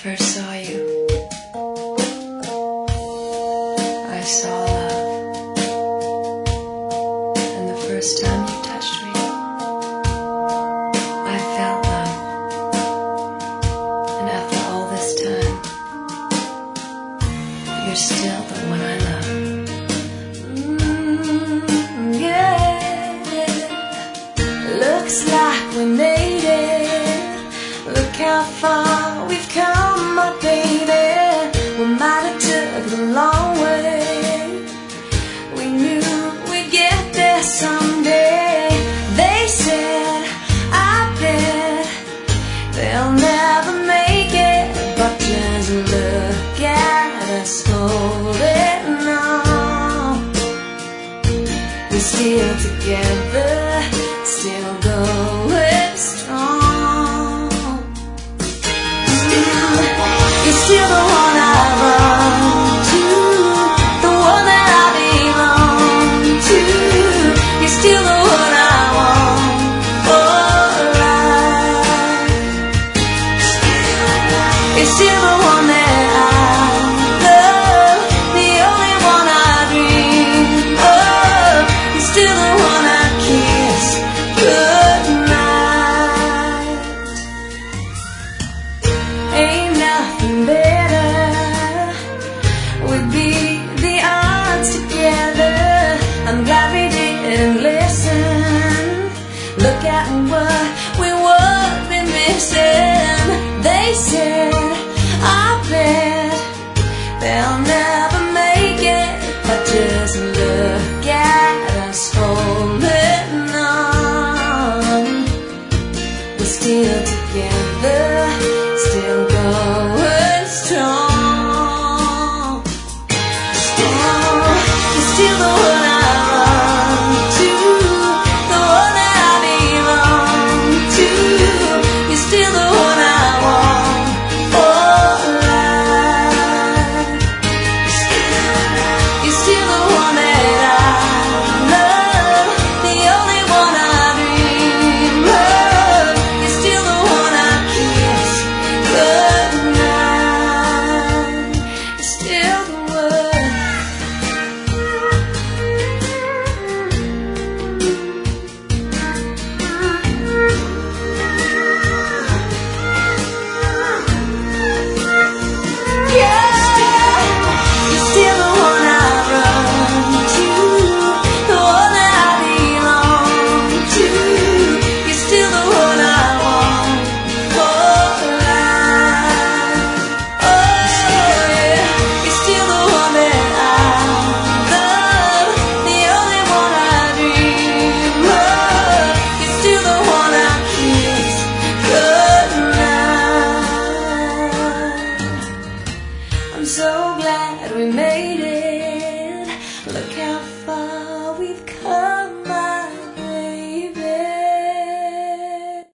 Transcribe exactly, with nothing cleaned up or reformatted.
first saw you, I saw love. And the first time you touched me, I felt love. And after all this time, you're still the one I love. Mm, yeah, looks like we made it. Look how far we've come, my baby. We might have took the long way. We knew we'd get there someday. They said, I bet they'll never make it, but just look at us holding on. We're still together, still going strong. You're still the one I run to, the one that I belong to. You're still the one I want for life. You're still the one that I love, the only one I dream of. You're still the one I kiss goodnight. Ain't nothing better. We'd beat the odds together. I'm glad we didn't listen. Look at what we would be missing. They said, I bet they'll never make it, but just look at us holding on. We're still together, still going strong. Still, you're still the one I run to, the one that I belong to. You're still the one I want for life. You're still the one that I love, the only one I dream of. You're still the one I kiss goodnight. You're still the one. Yeah, you're still the one I run to, the one that I belong to. You're still the one I want for life. Oh yeah, you're still the one that I love, the only one I dream of. You're still the one I kiss goodnight. I'm so glad we made it.